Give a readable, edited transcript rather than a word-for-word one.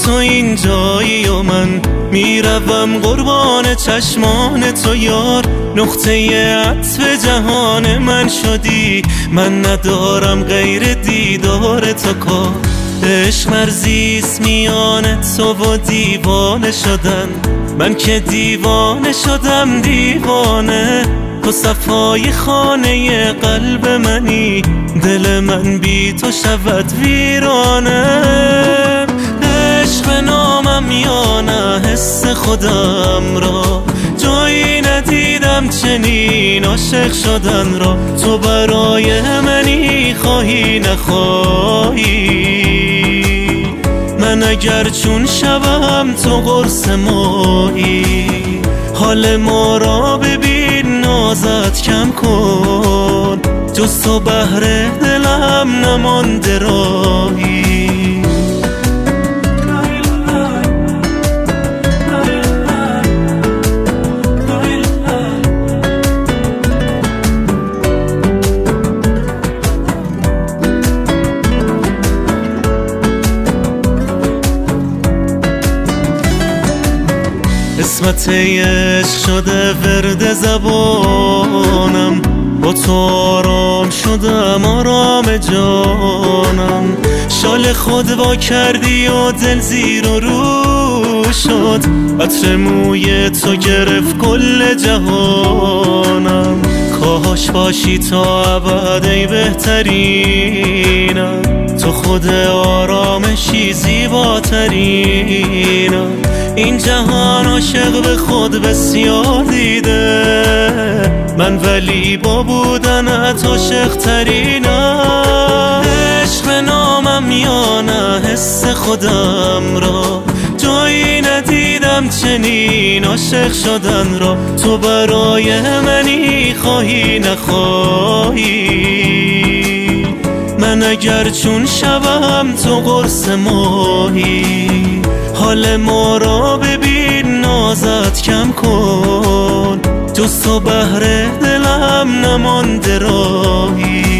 تو اینجایی و من میروم قربان چشمان تو یار. نقطه عطف جهان من شدی، من ندارم غیر دیدار تو کار. عشق مرزیست میان تو و دیوانه شدن، من که دیوانه شدم دیوانه. تو صفای خانه قلب منی، دل من بی تو شود ویرانه. عشق نامم یا نه حس خودم را، جایی ندیدم چنین عاشق شدن را. تو برای منی خواهی نخواهی، من اگر چون شبم تو قرص ماهی. حال ما را ببین نازت کم کن، جز تو بهر دلم نمانده راهی. قسمت عشق شده ورد زبانم، با تو آرام شدم آرام جانم. شال خود وا کردی و دل زیر و رو شد، عطر موی تو گرفت کل جهانم. کاش باشی تا ابد ای بهترینم، تو خود آرامشی زیباترینم. این جهان عاشق به خود بسیار دیده، من ولی با بودنت عاشق ترینم. عشق نامم یا نه حس خودم را، جایی ندیدم چنین عاشق شدن را. تو برای منی خواهی نخواهی، من اگر چون شبم تو قرص ماهی. حال ما را ببین نازت کم کن، جز تو بهر دلم نمانده راهی.